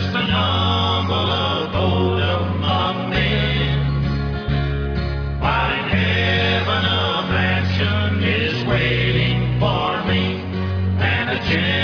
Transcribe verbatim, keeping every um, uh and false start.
just an humble abode among men. While in heaven a mansion is waiting for me, and a